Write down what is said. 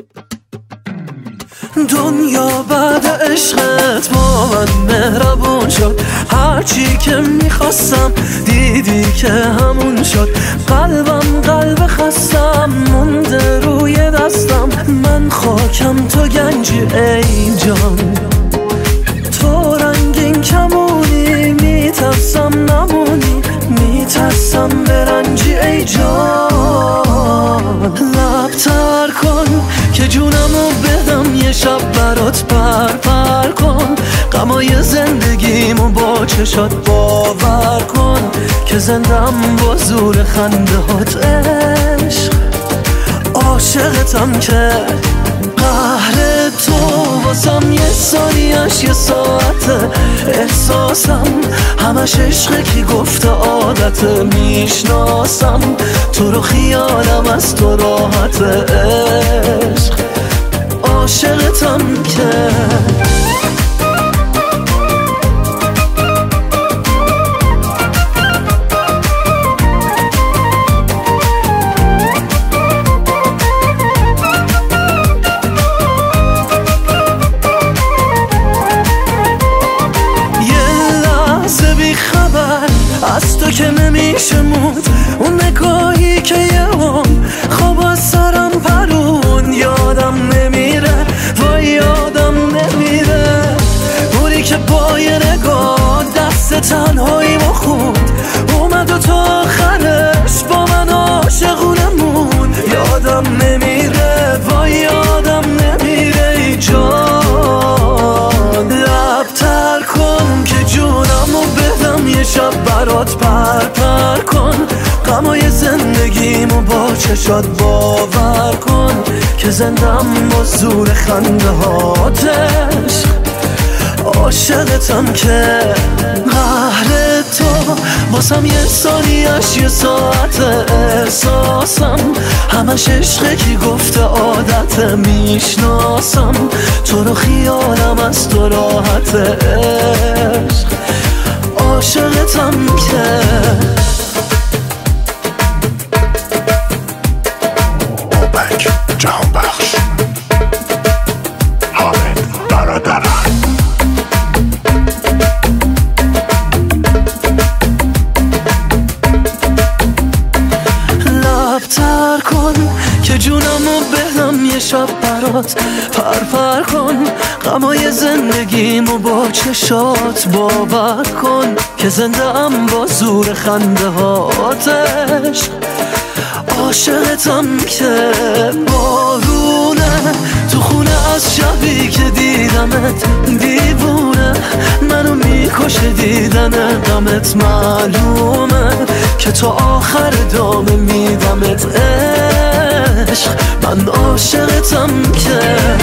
دنیا بعد عشقت با من مهربون شد، هرچی که میخواستم دیدی که همون شد. قلبم قلب خستم مونده روی دستم، من خاکم تو گنجی ای جان. تو رنگین کمونی میترسم نمونی، میترسم برنجی ای جان. لبتر کن که جونمو بدم یه شب برات پر کن، غمای زندگیمو با چشات باور کن که زندم با زور خنده هات عشق. عاشقتم که قهر تو واسم یه ثانیش یه ساعته، احساسم همش عشقه کی گفته عادته. میشناسم تو رو خیالم از تو راحته عشق. عاشقتم که از تو که نمیشه موند، اون نگاهی که یه هم خواب از سرم پرون. یادم نمیره وای یادم نمیره، اونی که با یه نگاه دست تنهایی ما خوند، اومد و تا آخرش با من عاشقونه موند. یادم نمیره وای یادم نمیره ای جان. لبتر کن که جونمو بدم یه شب برات پر کن، غمای زندگیمو با چشات باور کن که زندم با زور خنده هاتش. عاشقتم که قهر تو واسم یه ثانیش یه ساعت، احساسم همش عشقه کی گفته عادته. میشناسم تو رو خیالم از تو راحته عشق. عاشقتم که اوپک جهان بخش حامد برادران. لبتر کن که جونمو بدم یه شب برات پر کن، غمای زندگیمو با چشات باور کن که زندم با زور خنده هاتش. عاشقتم که بارونه تو خونه از شبی که دیدمت، دیوونه منو میکشه دیدن غمت. معلومه که تو آخر دامه میدمت عشق. من عاشقتم که